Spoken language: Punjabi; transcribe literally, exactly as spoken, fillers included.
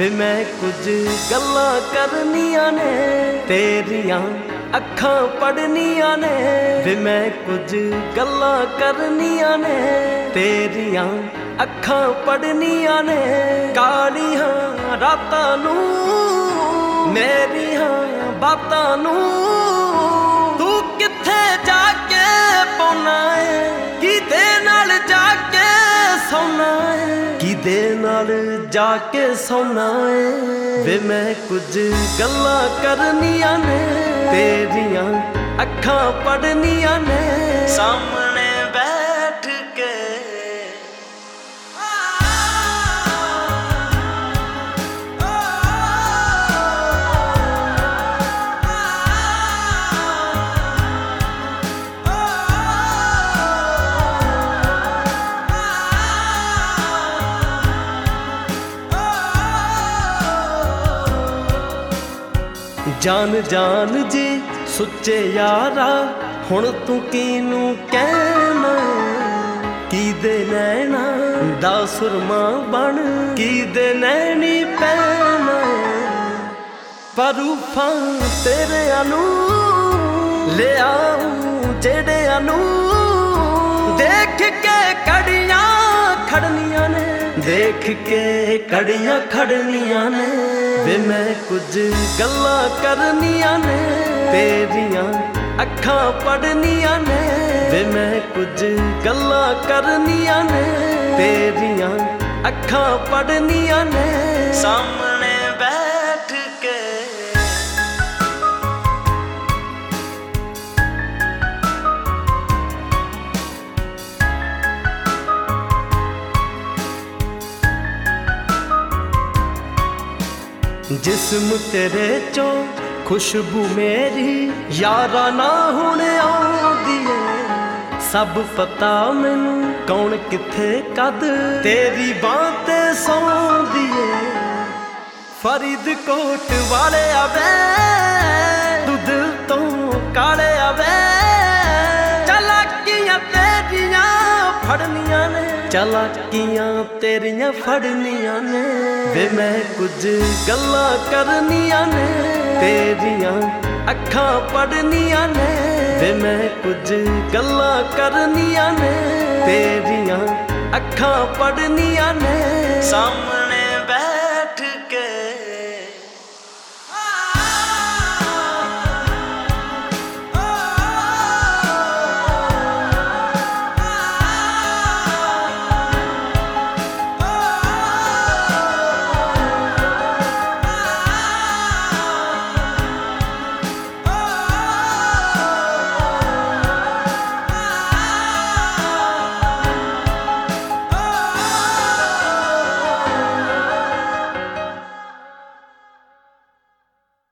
ਵੇ ਮੈਂ ਕੁਝ ਗੱਲਾਂ ਕਰਨੀਆਂ ਨੇ ਤੇਰੀਆਂ ਅੱਖਾਂ ਪੜਨੀਆਂ ਨੇ ਵੇ ਮੈਂ ਕੁਝ ਗੱਲਾਂ ਕਰਨੀਆਂ ਨੇ ਤੇਰੀਆਂ ਅੱਖਾਂ ਪੜਨੀਆਂ ਨੇ ਕਾਲੀਆਂ ਰਾਤਾਂ ਨੂੰ ਮੇਰੀਆਂ ਬਾਤਾਂ ਨੂੰ ਤੂੰ ਕਿੱਥੇ ਜਾ ਕੇ ਪੌਣਾ ਏ ਕਿਦੇ ਨਾਲ ਜਾ ਕੇ ਸੌਣਾ ਏ ਕਿਦੇ ਨਾਲ ਜਾ ਕੇ ਸੌਣਾ ਏ ਵੇ ਮੈਂ ਕੁਝ ਗੱਲਾਂ ਕਰਨੀਆਂ ਨੇ ਤੇਰੀਆਂ ਅੱਖਾਂ ਪੜਨੀਆਂ ਨੇ ਸਾਹਮਣੇ ਬੈਠ ਕੇ ਜਾਨ ਜਾਨ ਜੀ ਸੁੱਚੇ ਯਾਰਾ ਹੁਣ ਤੂੰ ਕਿਨੂੰ ਕਹਿਣਾ ਕਿਦੇ ਨੈਣਾ ਦਾ ਸੁਰਮਾ ਬਣ ਕਿਦੇ ਨੈਣੀ ਪੈਣਾ ਪਰੂਫਾਂ ਤੇਰਿਆਂ ਨੂੰ ਲਿਆਉਂ ਜਿਹੜਿਆਂ ਨੂੰ ਦੇਖ ਕੇ ਕੜੀਆਂ ਖੜਨੀਆਂ ਨੇ ਦੇਖ ਕੇ ਕੜੀਆਂ ਖੜਨੀਆਂ ਨੇ ਵੇ ਮੈਂ ਕੁਝ ਗੱਲਾਂ ਕਰਨੀਆਂ ਨੇ ਤੇਰੀਆਂ ਅੱਖਾਂ ਪੜਨੀਆਂ ਨੇ ਵੇ ਮੈਂ ਕੁਝ ਗੱਲਾਂ ਕਰਨੀਆਂ ਨੇ ਤੇਰੀਆਂ ਅੱਖਾਂ ਪੜਨੀਆਂ ਨੇ ਸਾਹਮਣੇ ਬੈਠ ਕੇ ਜਿਸਮ ਤੇਰੇ ਚੋਂ ਖੁਸ਼ਬੂ ਮੇਰੀ ਯਾਰਾ ਨਾ ਹੁਣ ਆਉਂਦੀ ਏ ਸਭ ਪਤਾ ਮੈਨੂੰ ਕੌਣ ਕਿੱਥੇ ਕਦ ਤੇਰੀ ਬਾਂਹ ਤੇ ਸੌਂਦੀ ਏ ਫਰੀਦਕੋਟ ਵਾਲੇ ਆਵੇ ਦੁੱਧ ਤੋਂ ਕਾਲੇ ਆਵੇ ਚਲਾਕੀਆਂ ਤੇਰੀਆਂ ਫੜਨੀਆਂ ਨੇ ਚਲਾਕੀਆਂ ਤੇਰੀਆਂ ਫੜਨੀਆਂ ਨੇ ਵੇ ਮੈਂ ਕੁਝ ਗੱਲਾਂ ਕਰਨੀਆਂ ਨੇ ਤੇਰੀਆਂ ਅੱਖਾਂ ਪੜਨੀਆਂ ਨੇ ਵੇ ਮੈਂ ਕੁਝ ਗੱਲਾਂ ਕਰਨੀਆਂ ਨੇ ਤੇਰੀਆਂ ਅੱਖਾਂ ਪੜਨੀਆਂ ਨੇ ਸਾਹਮਣੇ